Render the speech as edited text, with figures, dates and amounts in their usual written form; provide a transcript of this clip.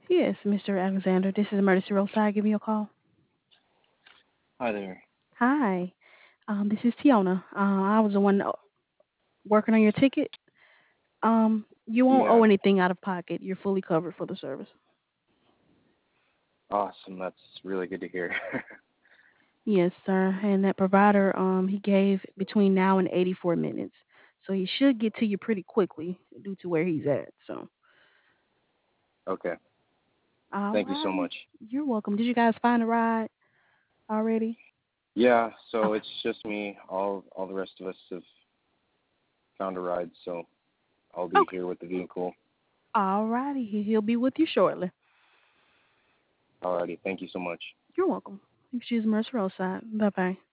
Yes, Mr. Alexander. This is Emergency Roadside. Give me a call. Hi there. Hi. This is Tiona. I was the one working on your ticket. You won't owe Yeah, anything out of pocket. You're fully covered for the service. awesome. That's really good to hear. Yes, sir. And that provider, he gave between now and 84 minutes. So he should get to you pretty quickly due to where he's at. So, Okay. all Thank you so righty. much. You're welcome. Did you guys find a ride already? Yeah, so Okay. it's just me. All the rest of us have found a ride, so I'll be Okay. here with the vehicle. All righty. He'll be with you shortly. Alrighty. Thank you so much. You're welcome. You can choose Mercer Roadside. Bye bye.